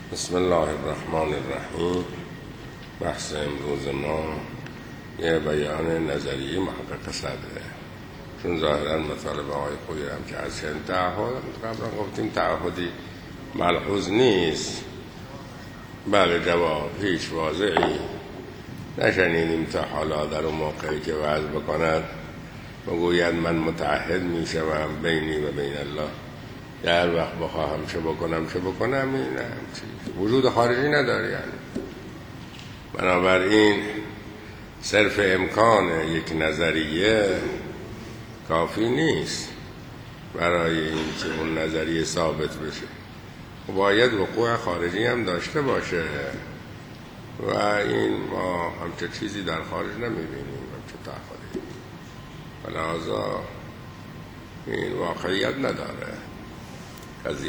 بسم الله الرحمن الرحیم. بحث امروز ما یه بیان نظریه محقق صدره، چون ظاهرا مطالب آقای خویی هم که از چند تعهد قبلا گفتیم تعهدی ملحوظ نیست. بله، جواب هیچ واضحی نشنیدیم تا حالا در اون موقعی که وعظ بکند بگوید من متعهد می شوم بینی و بین الله، در وقت بخواهم چه بکنم این وجود خارجی نداره. یعنی بنابراین صرف امکان یک نظریه کافی نیست برای اینکه اون نظریه ثابت بشه، باید وقوع خارجی هم داشته باشه و این ما همچه چیزی در خارج نمیبینیم، همچه تعهدی، لذا این واقعیت نداره قضیه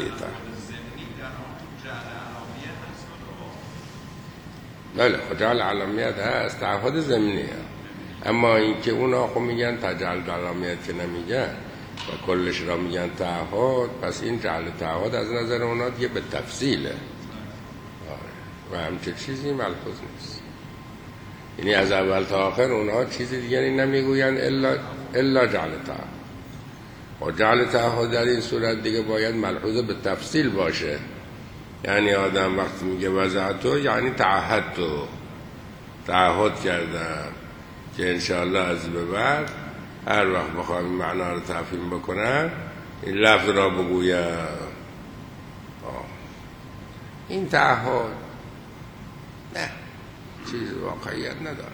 بله جعل علامیت هست، تعهد ضمنیه، اما این که اونا خب میگن جعل علامیت که نمیگن و کلش را میگن تعهد، پس این جعل تعهد از نظر اونا دیگه به تفصیله و همچه چیزی ملحوظ نیست. یعنی از اول تا آخر اونا چیزی دیگری نمیگوین الا جعل تعهد، و جعل تعهد در این صورت دیگه باید ملحوظ به تفصیل باشه. یعنی آدم وقتی میگه وضعتو یعنی تعهد کردم که انشاءالله از به بعد هر وقت بخوام این معنا رو تفهیم بکنم این لفظ را بگویم. این تعهد نه چیز واقعیت نداره،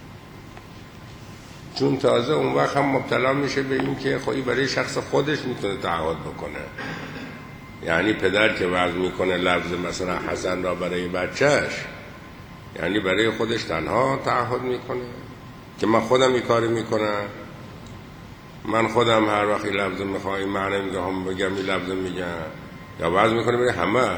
چون تازه اون وقت هم مبتلا میشه به این که خواهی برای شخص خودش میتونه تعهد بکنه. یعنی پدر که وعظ میکنه لفظ مثلا حسن را برای بچهش، یعنی برای خودش تنها تعهد میکنه که من خودم این کار میکنم، من خودم هر وقت این لفظ میخوام این معنی میگم بگم این لفظ میگم، یا وعظ میکنه برای همه.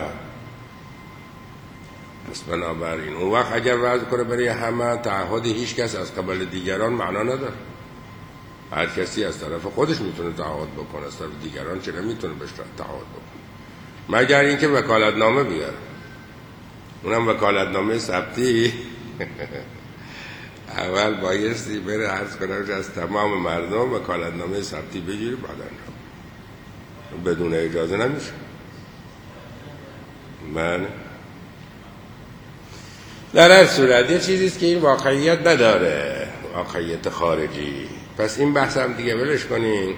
پس بنابراین اون وقت اگر وعظ کنه برای همه، تعهد هیچ کس از قبل دیگران معنا نداره. هر کسی از طرف خودش میتونه تعهد بکنه، از طرف دیگران چرا میتونه بهش تعهد بکنه، مگر اینکه وکالتنامه بیاره. اونم وکالتنامه ثبتی اول بایستی بره عرض کنه از تمام مردم وکالتنامه ثبتی بگیره، بعد بدون اجازه نمیشه. من در هر صورت یه چیزیست که این واقعیت نداره، واقعیت خارجی. پس این بحث هم دیگه ولش کنیم.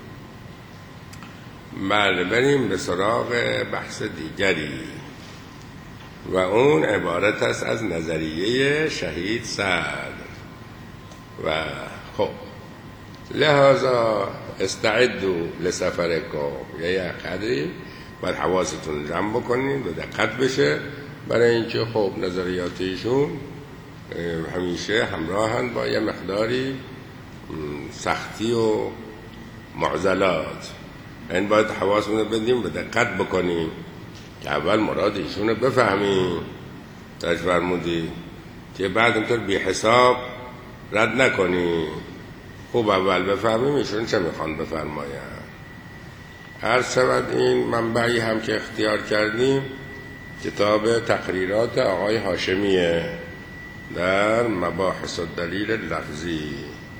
بله، بریم به سراغ بحث دیگری و اون عبارت است از نظریه شهید سعد. و خب لحاظا استعدوا لسفرکم، یه قدری باید حواستون جمع بکنید و دقت بشه، برای اینکه خب نظریات ایشون همیشه همراهن با یه مقداری سختی و معضلات. این باید حواسمون بدیم و دقت بکنیم که اول مراد ایشون رو بفهمیم، تاج فرمودی که بعد اینطور بی حساب رد نکنیم. خوب اول بفهمیم ایشون چه میخوان بفرماین. هر شود این منبعی هم که اختیار کردیم کتاب تقریرات آقای هاشمیه در مباحث الدلیل لفظی.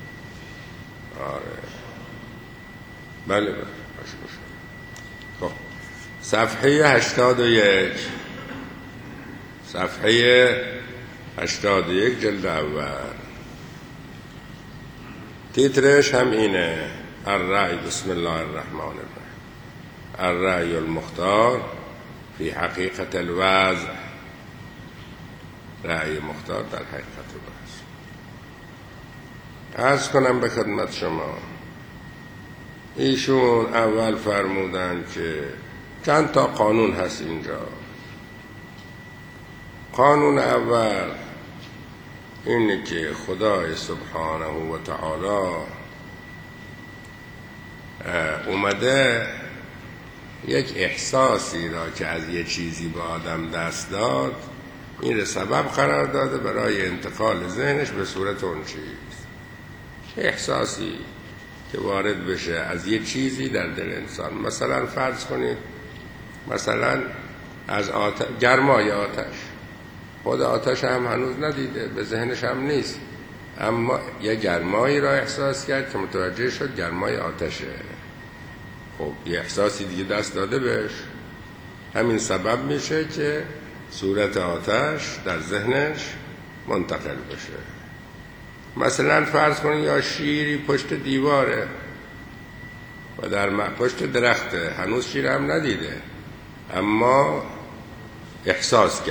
آره بله خب صفحه 81 جلد اول، تیترش هم اینه الرأی. بسم الله الرحمن الرحیم. الرأی المختار فی حقیقت الوضع. رأی مختار در حقیقت الوضع. عرض کنم به خدمت شما، ایشون اول فرمودن که چند تا قانون هست اینجا. قانون اول اینه که خدای سبحانه و تعالی اومده یک احساسی را که از یه چیزی به آدم دست داد، این رو سبب قرار داده برای انتقال ذهنش به صورت اون چیز. احساسی که وارد بشه از یه چیزی در دل انسان. مثلا فرض کنید مثلا از گرمای آتش. خود آتش هم هنوز ندیده، به ذهنش هم نیست، اما یه گرمایی را احساس کرد که متوجه شد گرمای آتشه. خب یه احساسی دیگه دست داده بهش، همین سبب میشه که صورت آتش در ذهنش منتقل بشه. مثلا فرض کنید یا شیری پشت دیواره و در پشت درخته، هنوز شیر هم ندیده، اما احساس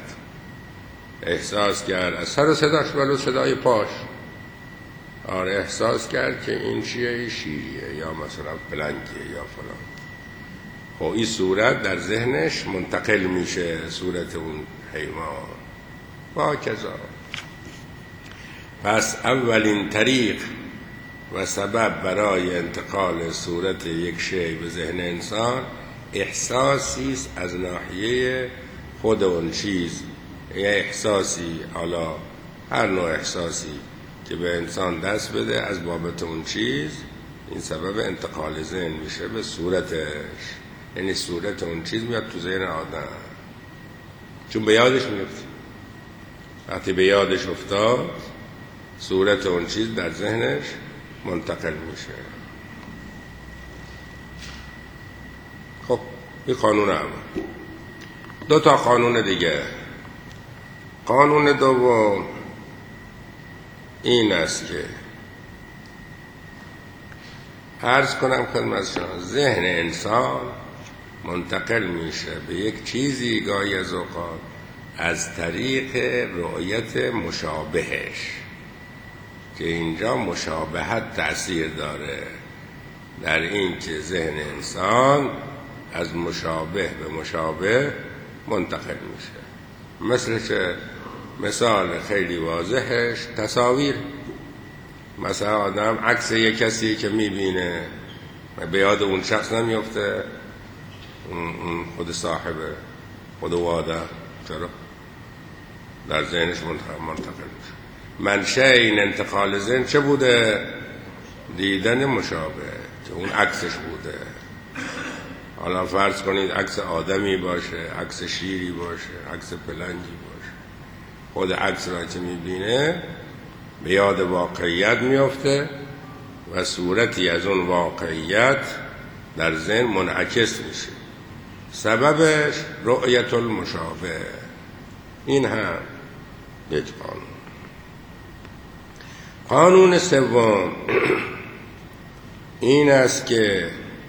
کرد از سر صداش ولو صدای پاش، آره احساس کرد که این چیه، شیریه یا مثلا پلنگیه یا فلان. خب این صورت در ذهنش منتقل میشه، صورت اون حیوان با کذا. پس اولین طریق و سبب برای انتقال صورت یک شی به ذهن انسان احساسی است از ناحیه خود اون چیز، یه احساسی، حالا هر نوع احساسی که به انسان دست بده از بابت اون چیز، این سبب انتقال ذهن میشه به صورتش. یعنی صورت اون چیز میاد تو ذهن آدم، چون به یادش میفته. وقتی به یادش افتاد صورت اون چیز در ذهنش منتقل میشه. خب این قانون اول. دو تا قانون دیگه. قانون دوم این است که عرض کنم خدمت شما، ذهن انسان منتقل میشه به یک چیزی گاهی از اوقات از طریق رؤیت مشابهش، که اینجا مشابهت تأثیر داره در این که ذهن انسان از مشابه به مشابه منتقل میشه. مثل که مثال خیلی واضحش تصاویر. مثلا آدم عکس یک کسی که میبینه به یاد اون شخص نمیفته، اون خود صاحبه، خود واده، چرا؟ در ذهنش منتقل میشه. منشأ این انتقال ذهن چه بوده؟ دیدن مشابه که اون عکسش بوده. حالا فرض کنید عکس آدمی باشه، عکس شیری باشه، عکس پلنگی باشه، خود عکس را که میبینه به یاد واقعیت میفته و صورتی از اون واقعیت در ذهن منعکس میشه. سببش رؤیت المشابه. این هم یک قانون. قانون سوم این است که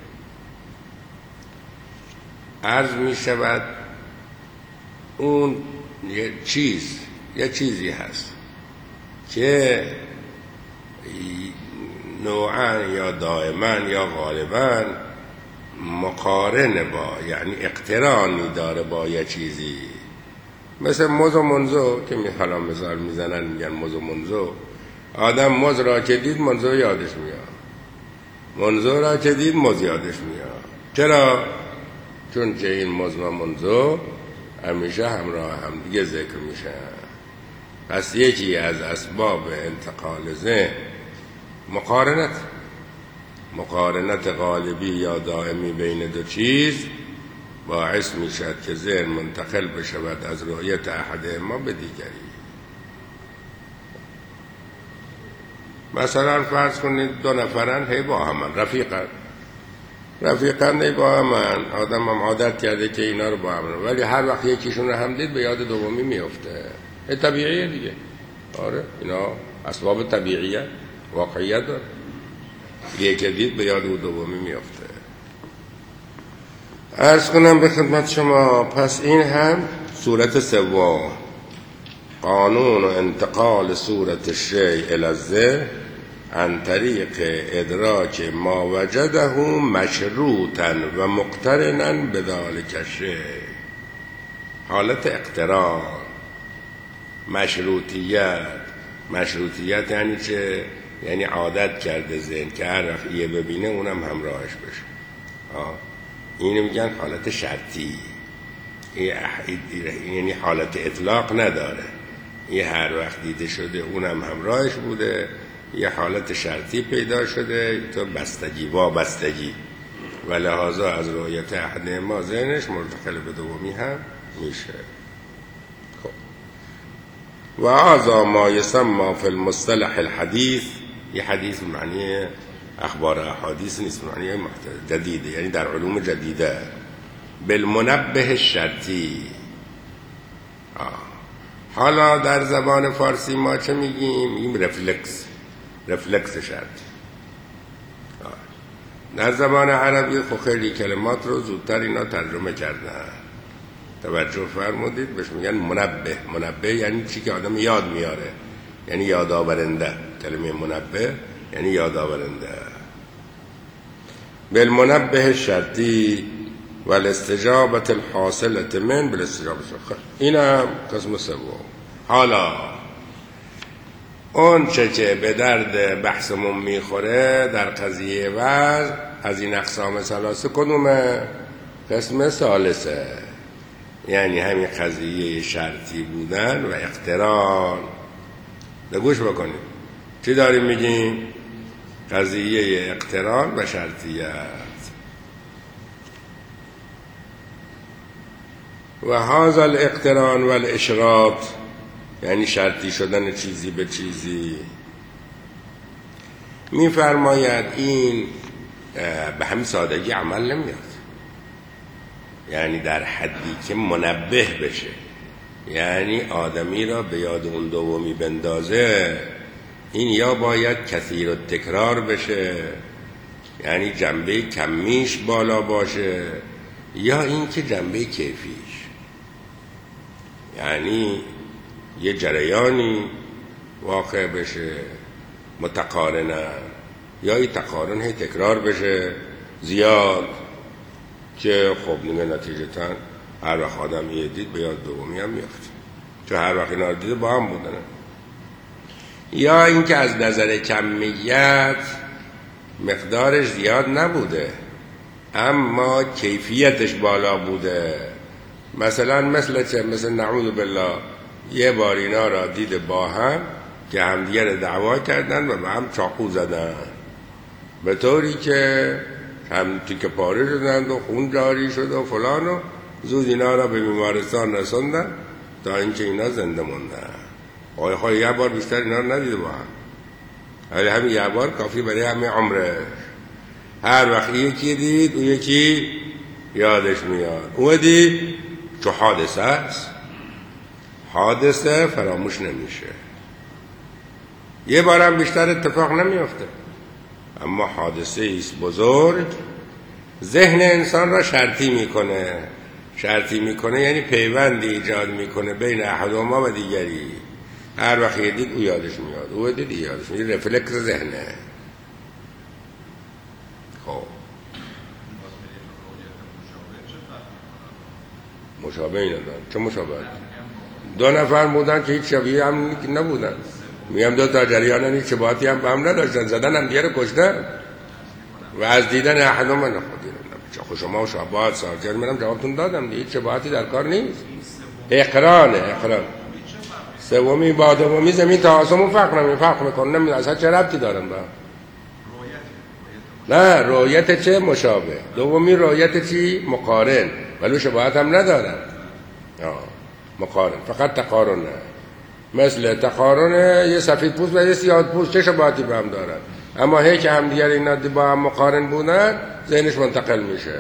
عرض می شود اون یه چیزی هست که نوعا یا دائما یا غالبا مقارن با، یعنی اقترانی داره با یه چیزی، مثل موز و منزو که حالا مثال میزنن میگن موز و منزو. آدم موز را که دید منزو یادش میاد، منزو را که دید موز یادش میاد. چرا؟ چون که این موز و منزو همیشه همراه هم دیگه ذکر میشن. پس یکی از اسباب انتقال ذهن مقارنت غالبی یا دائمی بین دو چیز باعث میشد که ذهن منتقل بشود از رؤیت احدهما به دیگری. مثلا فرض کنید دو نفرن، هی با همن رفیقن هی با همن، آدم هم عادت کرده که اینا رو با همن، ولی هر وقت یکیشون رو هم دید به یاد دومی میفته. این طبیعیه دیگه. آره اینا اسباب طبیعیه، واقعیت داره. یکی دید به یاد دومی میفته. عرض کنم به خدمت شما، پس این هم صورت سوم، قانون انتقال صورت الشیء الی الذهن عن طریق ادراک ما وجده مشروطا و مقترنا بذلک الشیء. حالت اقتران، مشروطیت یعنی چه؟ یعنی عادت کرده ذهن که هر وقت یه ببینه اونم همراهش بشه. اینو میگن حالت شرطی. یعنی حالت اطلاق نداره، یه هر وقت دیده شده اونم همراهش بوده. یه حالت شرطی پیدا شده، تو بستگی، وابستگی. و لحاظا از رؤیت احد ما ذهنش منتقل به دومی هم میشه. خب و هذا ما یسمى فی المصطلح الحدیث، یه حدیث معنی اخبار احادیث نیست، معنی جدیده، یعنی در علوم جدیده، بالمنبه الشرطی. حالا در زبان فارسی ما چه میگیم؟ رفلکس شرطی. در زبان عربی خب خیلی کلمات رو زودتر اینا ترجمه کردن. توجه فرمودید بهش میگن منبه یعنی چی که آدم یاد میاره، یعنی یادآورنده. کلمه منبه یعنی یادآورنده. بالمنبه الشرطی و الاستجابت الحاصلت من بالاستجابت. این هم قسم سوم. حالا اون چه که به درد بحثمون میخوره در قضیه وضع از این اقسام ثلاثه کدومه؟ قسم ثالثه، یعنی همین قضیه شرطی بودن و اقتران. گوش بکنید چی داریم میگیم؟ قضیه اقتران و شرطیت. و هذا الاقتران و الاشراط یعنی شرطی شدن چیزی به چیزی. میفرماید این به همین سادگی عمل نمیاد، یعنی در حدی که منبه بشه، یعنی آدمی را به یاد اون دومی بندازه. این یا باید کثیر و تکرار بشه، یعنی جنبه کمیش بالا باشه، یا این که جنبه کیفیش، یعنی یه جریانی واقع بشه متقارنه، یا این تقارن هی تکرار بشه زیاد که خب نگه نتیجتا هر وقت آدم یه دید به یاد دومی هم میافت، چون هر وقت اینا رو دیده با هم بودن. یا اینکه از نظر کمیت مقدارش زیاد نبوده اما کیفیتش بالا بوده. مثلا مثل چه؟ مثل نعوذ بالله یه بار اینا را دید با هم که همدیگه رو دعوا کردن و به هم چاقو زدن، به طوری که هم تیکه پاره شدند و خون جاری شد و فلان، و زود اینا را به بیمارستان رسوندن تا اینکه اینا زنده موندن. آقای یه بار بیشتر اینا رو ندیده با هم، ولی همین یه بار کافی برای همه عمره. هر وقت یکی دید و یکی یادش میاد، او دید چو حادثه است، حادثه فراموش نمیشه. یه بارم بیشتر اتفاق نمیافته، اما حادثه ایست بزرگ ذهن انسان را شرطی میکنه، یعنی پیوندی ایجاد میکنه بین احدهما و دیگری. هر وقت یه دید او یادش میاد، او دید یادش میاد، رفلکس ذهنه. خب مشابه اینا دارن. چه مشابه؟ دو نفر بودن که هیچ شبیه هم نبودن، میگم دو تا جریان هیچ شباهتی هم به هم نداشتن، زدن هم دیگه رو کشتن و از دیدن احدهما نخودین. چه شما و شباهت سارجر منم جوابتون دادم دیگه، هیچ شباهتی در کار نیست. اقران سومی با دومی زمین تا آسمون فرق میکنه. اصلا چه ربطی دارن با نه رؤیت چه مشابه، دومی رؤیت چی مقارن، ولی شباهت هم ندارن. مقارن فقط تقارن، مثل تقارن یه سفید پوست و یه سیاه پوست چه شباهتی به هم دارن، اما هی که هم دیگر اینا با هم مقارن بودن ذهنش منتقل میشه.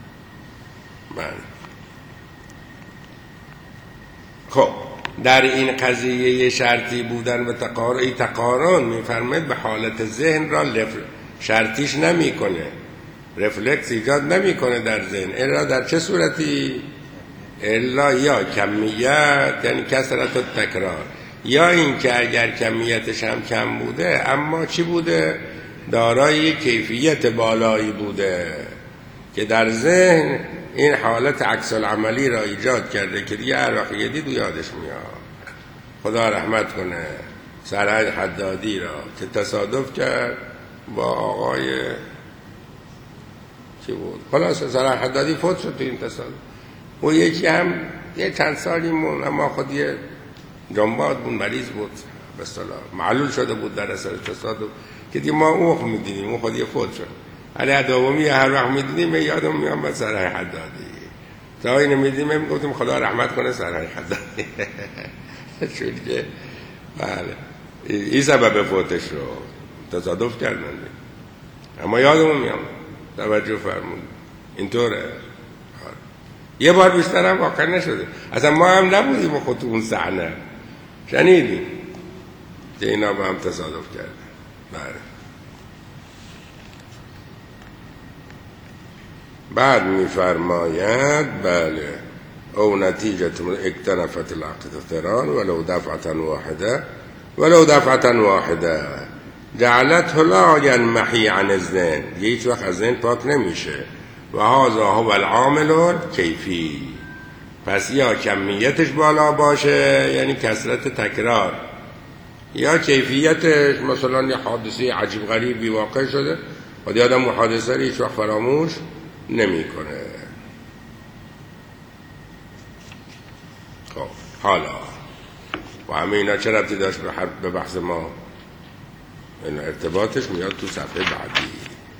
خب در این قضیه شرطی بودن و تقارن میفرماید به حالت ذهن را شرطیش نمیکنه، رفلکس ایجاد نمیکنه در ذهن، الا در چه صورتی؟ الا یا کمیت یعنی کثرت و تکرار، یا این که اگر کمیتش هم کم بوده اما چی بوده؟ دارای کیفیت بالایی بوده که در ذهن این حالت عکس العملی را ایجاد کرده که دیگه هر وقت یه دید و یادش میاد. خدا رحمت کنه سرهنگ حدادی را که تصادف کرد با آقای چی بود، خلاص سرهنگ حدادی فوت شد تو این تصادف. و یکی هم یه چند سالی مون، اما خود یه جنباد بود، مریض بود، به اصطلاح معلول شده بود در اثر تصادف که دیگه ما اوخ میدیدیم، اون خود یه فوت شد. علی دومی هر وقت میدیدیم یادم میام با سرای حدادی، تا اینو میدیدیم گفتیم خدا رحمت کنه سرای حدادی. چون که بله این سبب فوتش رو تصادف کردن، اما یادمون میام. توجه فرمون اینطوره. یه بار بیشتر هم واقع نشده، اصلا ما هم نبودیم خود تو اون صحنه، شنیدیم که اینا با هم تصادف کردن. بله. بعد میفرماید بله او نتیجه اکتنفت الاقتران ولو دفعة واحده جعلته لا ينمحي عن الذهن، هیچ وقت از ذهن پاک نمیشه. و هذا هو العامل کیفی، پس یا کمیتش بالا باشه یعنی کثرت تکرار، یا کیفیتش مثلا یه حادثه عجیب غریبی واقع شده و آدم اون حادثه رو هیچ وقت فراموش نمیکنه. خب حالا و همه اینا چه ربطی داشت به بحث ما؟ این ارتباطش میاد تو صفحه بعدی.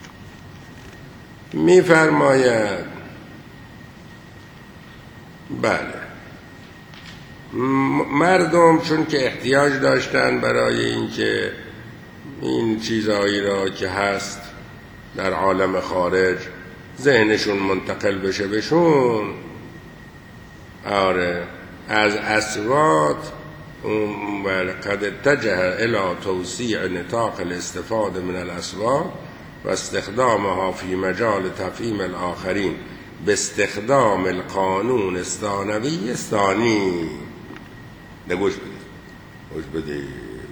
میفرماید بله مردم چون که احتیاج داشتن برای اینکه این چیزایی را که هست در عالم خارج ذهنشون منتقل بشه بهشون، آره از اصوات قد اتجه الى توسيع نطاق الاستفاده من الاصوات و استخدامها في مجال تفهیم الاخرین باستخدام القانون الثانوی الثانی. گوش بدید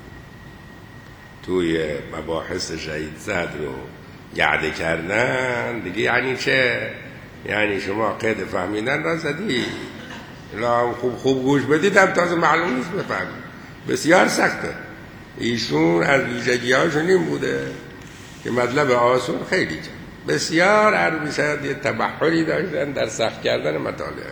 توی مباحث شهید صدر رو گرده کردن دیگه. یعنی چه؟ یعنی شما قید فهمیدن را زدی، لا خوب گوش بدید هم تازه معلوم نیست بفهمید. بسیار سخته. ایشون از ویژگی‌هاشون این بوده که مطلب آسون خیلی کرد، بسیار عربی شاید یه تبحری داشتن در سخت کردن مطالعه.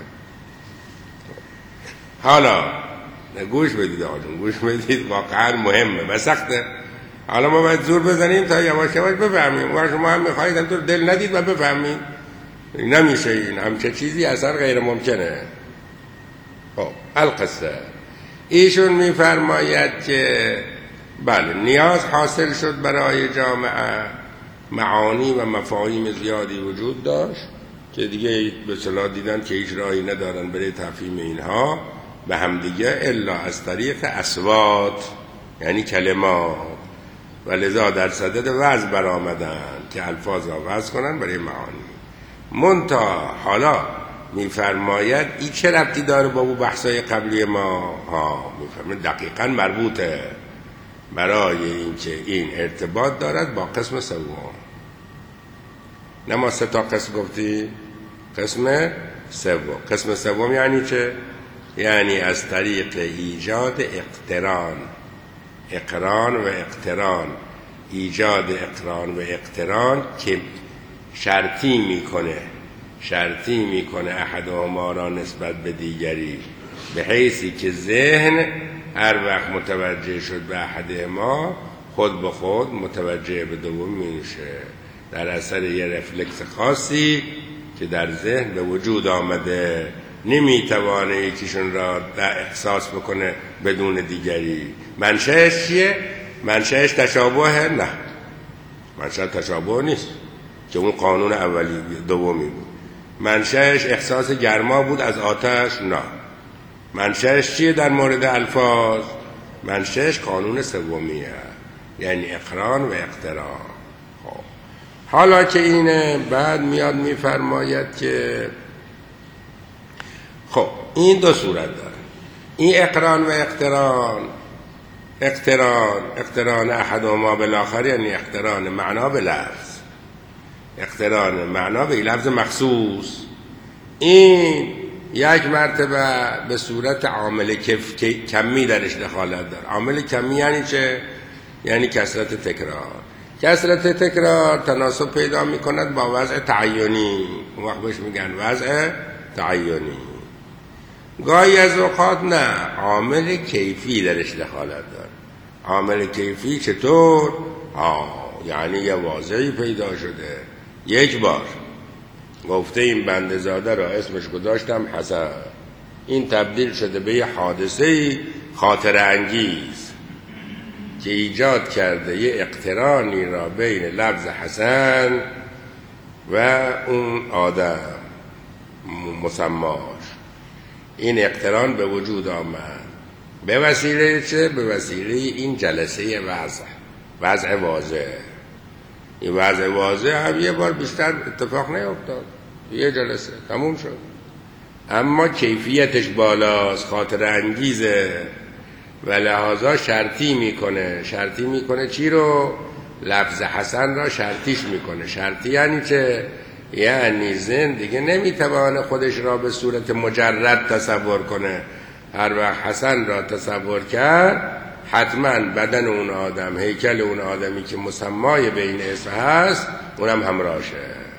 حالا گوش بدید آقایون، گوش بدید، واقعا مهمه و سخته. حالا ما باید زور بزنیم تا یواش یواش بفهمیم، و شما هم میخواهید همطور دل ندید و بفهمید. نمیشه، این همچه چیزی اصلا غیر ممکنه. خب القصه ایشون میفرماید که بله نیاز حاصل شد برای جامعه، معانی و مفاهیم زیادی وجود داشت که دیگه به اصطلاح دیدن که هیچ راهی ندارن برای تفهیم اینها به همدیگه الا از طریق اصوات، یعنی کلمات، و لذا در صدد وضع برآمدن که الفاظ را وضع کنن برای معانی. منتها حالا میفرماید این چه ربطی داره با اون بحثای قبلی ما؟ میفرماید دقیقاً مربوطه، برای اینکه این ارتباط دارد با قسم سوم. نه ما 3 تا قسم گفتی؟ قسم سوم. قسم سوم یعنی چه؟ یعنی از طریق ایجاد اقتران، اقران و اقتران، ایجاد اقران و اقتران که شرطی میکنه احدهما را نسبت به دیگری، به حیثی که ذهن هر وقت متوجه شد به احدهما خود به خود متوجه به دوم میشه، در اثر یه رفلکس خاصی که در ذهن به وجود آمده. نمیتوانه یکیشون را احساس بکنه بدون دیگری. منشأش چیه؟ منشأش تشابه؟ نه، منشأ تشابه نیست که اون قانون اولی دومی بود. منشأش احساس گرما بود از آتش؟ نه. منشأش چیه در مورد الفاظ؟ منشأش قانون سومیه، یعنی اقران و اقتران. خب حالا که اینه، بعد میاد میفرماید که خب این 2 صورت داره، این اقران و اقتران احدهما بالاخر، یعنی اقتران معنا به لفظ، اقتران معنا به لفظ مخصوص. این یک مرتبه به صورت عامل کمی درش دخالت داره. عامل کمی یعنی چه؟ یعنی کثرت تکرار. کثرت تکرار تناسب پیدا میکند با وضع تعینی، اون وقت بهش میگن وضع تعینی. گاهی از اوقات نه، عامل کیفی درش دخالت داره. عامل کیفی چطور؟ یعنی یه واضحی پیدا شده یک بار گفته این بنده زاده را اسمش گذاشتم حسن، این تبدیل شده به یه حادثه خاطر انگیز که ایجاد کرده یه اقترانی را بین لفظ حسن و اون آدم مسماش. این اقتران به وجود آمد به وسیله چه؟ به وسیله این جلسه وضع واضح. این وضع واضح هم یه بار بیشتر اتفاق نیفتاد، یه جلسه تموم شد، اما کیفیتش بالاست، خاطر انگیزه و لحاظا شرطی میکنه چی رو؟ لفظ حسن را شرطیش میکنه. شرطی یعنی چه؟ یعنی ذهن دیگه نمیتوانه خودش را به صورت مجرد تصور کنه. هر وقت حسن را تصور کرد حتما بدن اون آدم، هیکل اون آدمی که مسمای بین اسم هست اونم همراهشه.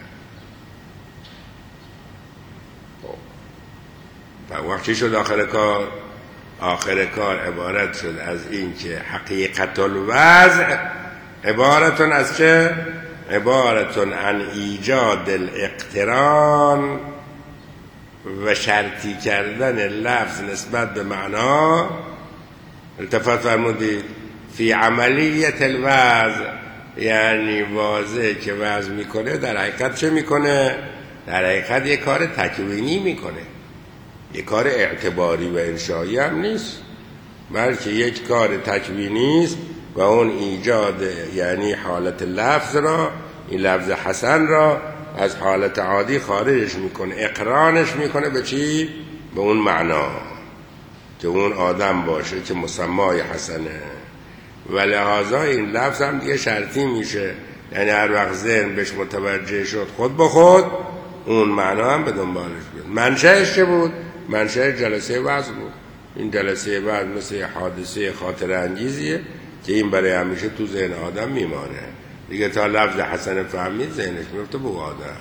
و وقت چی شد آخر کار عبارت شد از این که حقیقت الوضع عبارتون از چه؟ عبارتون عن ایجاد الاقتران و شرطی کردن لفظ نسبت به معنا. التفات فرمودید فی عملیت الوضع، یعنی واضح که وضع میکنه در حقیقت چه میکنه؟ در حقیقت یک کار تکوینی میکنه، یک کار اعتباری و انشایی هم نیست، بلکه یک کار تکوینی است و اون ایجاد یعنی حالت لفظ را، این لفظ حسن را از حالت عادی خارجش میکنه، اقرانش میکنه به چی؟ به اون معنا که اون آدم باشه که مسمای حسنه. و لحاظا این لفظ هم دیگه شرطی میشه، یعنی هر وقت ذهن بهش متوجه شد خود به خود اون معنا هم به دنبالش بیاد. منشأش چه بود؟ منشأ جلسه وضع بود. این جلسه وضع مثل حادثه خاطر انگیزیه که این برای همیشه تو ذهن آدم میمانه دیگه. تا لفظ حسن فهمید ذهنش میفته به آدم.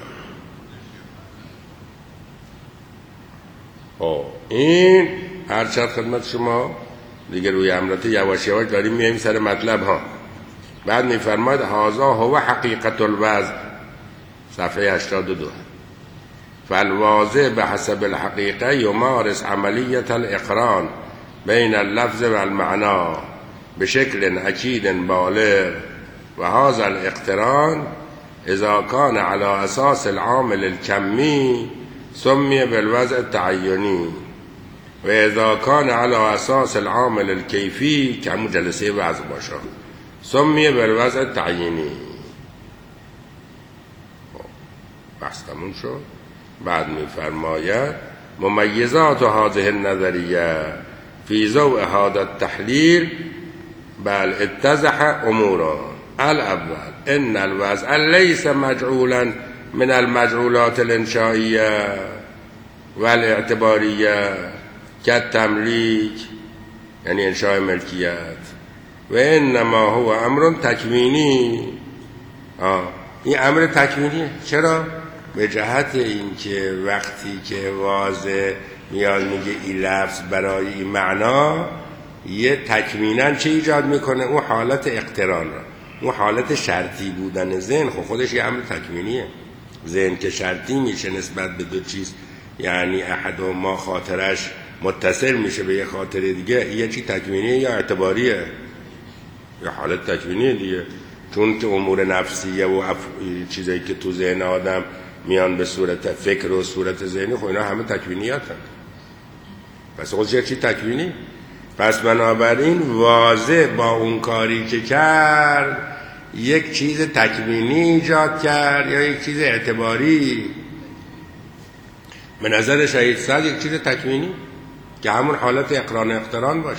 این هر چند خدمت شما دیگه روی امرات یواش یواش داریم میایم سر مطلب ها. بعد میفرماید هذا هو حقیقت الوضع، صفحه 82. فالواضع به حسب الحقیقه یمارس عملیت الاقران بین اللفظ و المعنا بشکل اکید بالغ، و هذا الاقتران اذا كان على اساس العامل الكمي سمي بالوضع التعيني، و اذا كان على اساس العامل الكيفي که همون جلسه وضع باشه سمي بالوضع التعيني. بحث تموم شد. بعد میفرماید ممیزات هذه النظریه فی ضوء هذا التحلیل بل اتضح امورا. الاول ان الوضع ليس مجعولا من المجعولات الانشائیه والاعتباریه كالتملیک، یعنی انشاء ملکیت، و انما هو امر تکوینی. این امر تکوینیه. چرا؟ به جهت اینکه وقتی که واضح میاد میگه این لفظ برای این معنا یه تکویناً چه ایجاد میکنه؟ اون حالت اقتران را، اون حالت شرطی بودن ذهن خودش یه امر تکوینیه. ذهن که شرطی میشه نسبت به دو چیز، یعنی احد و ما خاطرش متصل میشه به یه خاطر دیگه، یه چی تکوینیه یا اعتباریه؟ یه حالت تکوینیه دیگه. چون که امور نفسیه و چیزایی که تو ذهن آدم میان به صورت فکر و صورت ذهنی، خب اینا همه تکوینیات هم. پس خودش چی تکوینی؟ پس بنابراین واضح با اون کاری که کرد یک چیز تکوینی ایجاد کرد یا یک چیز اعتباری. به نظر شهید صد یک چیز تکوینی که همون حالت اقران اقتران باشه.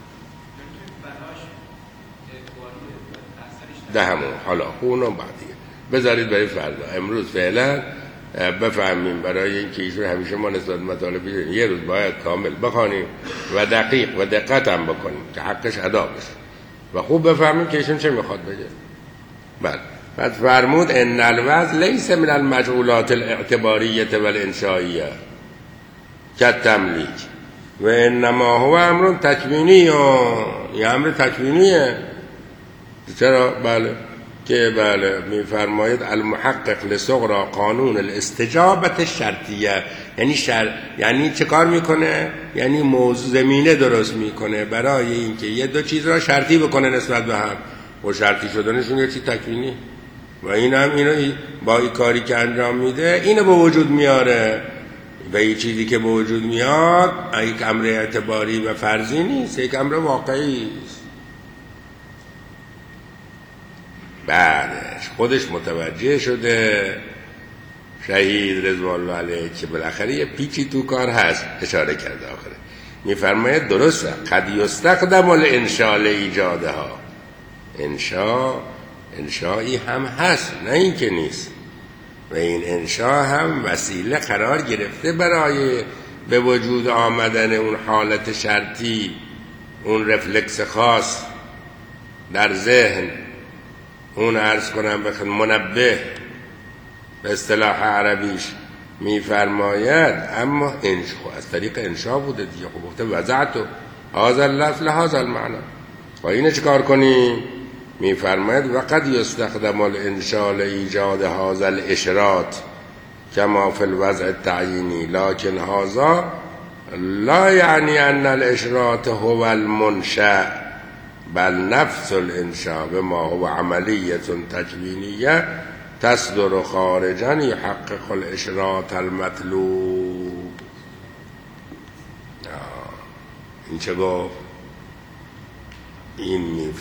ده همون حالا اونو بعد دیگه بذارید برای فردا. امروز فعلا بفهمیم برای اینکه ایشون همیشه ما نسبت مطالب یه روز باید کامل بخوانیم و دقیق و دقت هم بکنیم که حقش ادا بشه و خوب بفهمیم که ایشون چه میخواد بگه. بعد فرمود ان الوضع لیس من المجعولات الاعتباریه والانشائیه كالتملیک و انما هو امر تکوینی. یه امر تکوینیه. چرا؟ بله که بله میفرماید المحقق لصغرا قانون الاستجابت شرطیه، یعنی چه کار میکنه؟ یعنی موضوع زمینه درست میکنه برای اینکه یه دو چیز را شرطی بکنه نسبت به هم. و شرطی شدنشون یه چی تکوینی و این هم اینو با این کاری که انجام میده اینو به وجود میاره و این چیزی که به وجود میاد یک امر اعتباری و فرضی نیست، یک امر واقعی است. بعدش خودش متوجه شده شهید رضوان الله علیه که بالاخره یه پیچی تو کار هست، اشاره کرده آخره میفرماید درسته قد یستخدم الانشاء لایجادها، انشایی هم هست نه این که نیست، و این انشا هم وسیله قرار گرفته برای به وجود آمدن اون حالت شرطی، اون رفلکس خاص در ذهن، اون عرض کنم بخن منبه به اصطلاح عربیش میفرماید. اما انشا از طریق انشا بوده دیگه. خب گفته وضعتو هذا اللفظ لهذا المعنى، با اینه چکار کنیم؟ میفرماید وقد یستخدم الانشاء لایجاد هذا الاشراط كما في الوضع التعیینی لكن هذا لا یعنی ان الاشراط هو المنشأ بل نفس الانشاء بما هو عملیه تکوینیه تصدر خارجا یحقق الاشراط المطلوب. این چه گفت؟ این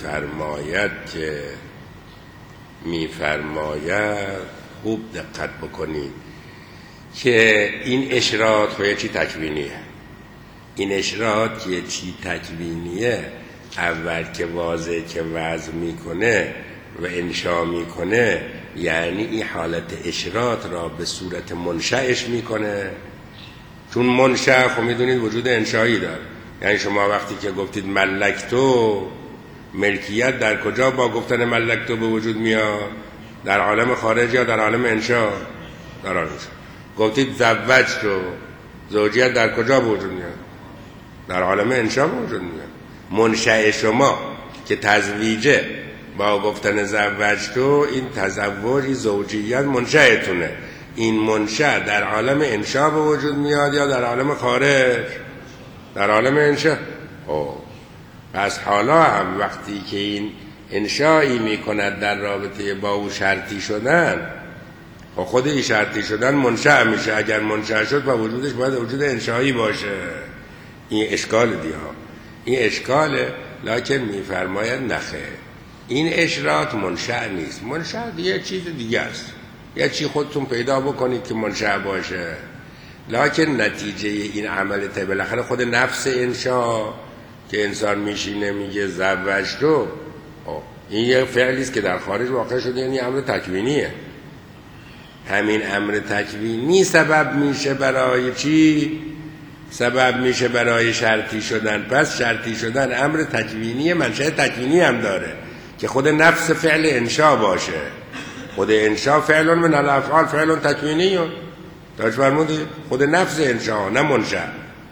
میفرماید خوب دقت بکنید که این اشراط خواهی چی تکوینیه. این اشراط که چی تکوینیه اول که واضح که وضع میکنه و انشا میکنه، یعنی این حالت اشراط را به صورت منشأش میکنه. چون منشأ خب میدونید وجود انشایی داره. یعنی شما وقتی که گفتید ملکتو، ملکیت در کجا با گفتن ملکتو به وجود میاد؟ در عالم خارج یا در عالم انشا؟ در عالم انشا. گفتید زوجتو، زوجیت در کجا به وجود میاد؟ در عالم انشا به وجود میاد. منشأ شما که تزویجه با گفتن زوجتو، این تزوجی زوجیت منشأتونه. این منشأ در عالم انشا به وجود میاد یا در عالم خارج؟ در عالم انشا. پس حالا هم وقتی که این انشایی میکند در رابطه با او شرطی شدن، خود این شرطی شدن منشأ میشه. اگر منشأ شد با وجودش باید وجود انشایی باشه. این اشکال دیگه، این اشکاله. لکن میفرماید نخه، این اشراط منشأ نیست. منشأ یه چیز دیگه است، یه چی خودتون پیدا بکنید که منشأ باشه. لکن نتیجه این عملت بالاخره خود نفس انشا که انسان میشینه میگه زوجتو، این یه فعلی است که در خارج واقع شده، یعنی امر تکوینیه. همین امر تکوینی سبب میشه برای چی؟ سبب میشه برای شرطی شدن. پس شرطی شدن امر تکوینی، منشأ تکوینی هم داره که خود نفس فعل انشا باشه. خود انشا فعل من الافعال، فعل تکوینی داشت فرمودی، خود نفس انشا نه منشأ.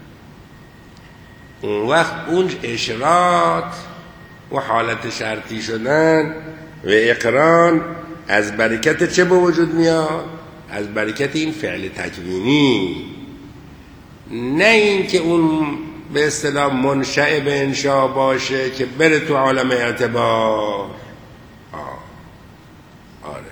اون وقت اون اشراط و حالت شرطی شدن و اقران از برکت چه به وجود میاد؟ از برکت این فعل تکوینی، نه این که اون به اصطلاح منشأ به انشا باشه که بره تو عالم اعتبار. آره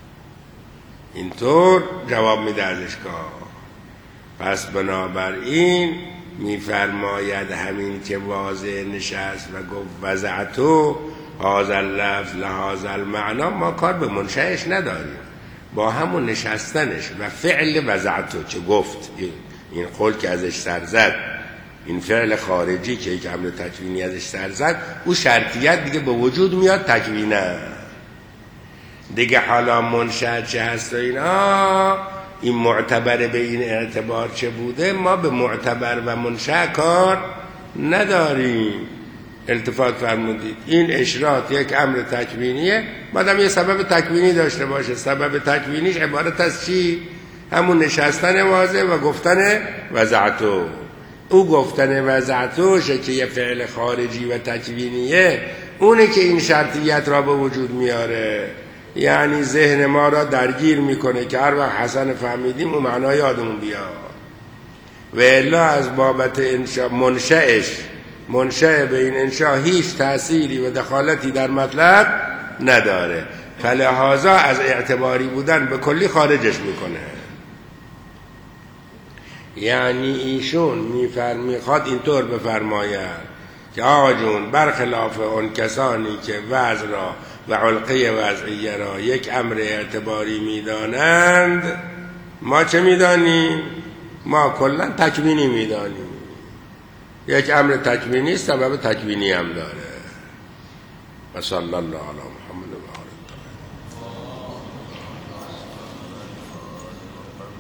اینطور جواب میده از اشکال. پس بنابراین میفرماید همین که واضح نشست و گفت وضعتو هذا اللفظ لهذا المعنی، ما کار به منشأش نداریم، با همون نشستنش و فعل وضعتو که گفت، این قول که ازش سر زد، این فعل خارجی که یک امر تکوینی ازش سر زد، او شرطیت دیگه به وجود میاد تکوینه دیگه. حالا منشأ چه هست و اینا، این معتبر به این اعتبار چه بوده، ما به معتبر و منشأ کار نداریم. التفات فرمودید این اشراط یک امر تکوینیه، بعدم یه سبب تکوینی داشته باشه. سبب تکوینیش عبارت از چی؟ همون نشستن واضح و گفتن وضعتو. او گفتن وضعتوشه که یه فعل خارجی و تکوینیه، اونه که این شرطیت را به وجود میاره. یعنی ذهن ما را درگیر میکنه که هر وقت حسن فهمیدیم اون معنای یادمون بیاد، و الا از بابت انشاء منشأ به این انشاء هیچ تأثیری و دخالتی در مطلب نداره، فلهذا از اعتباری بودن به کلی خارجش میکنه. یعنی ایشون میخواد اینطور بفرماید که آقا جون برخلاف اون کسانی که وضع را و علقه وضعیه را یک امر اعتباری میدانند، ما چه میدانیم؟ ما کلا تکوینی میدانیم. یک امر تکوینی است، سبب تکوینی هم داره. و صلی الله علی محمد و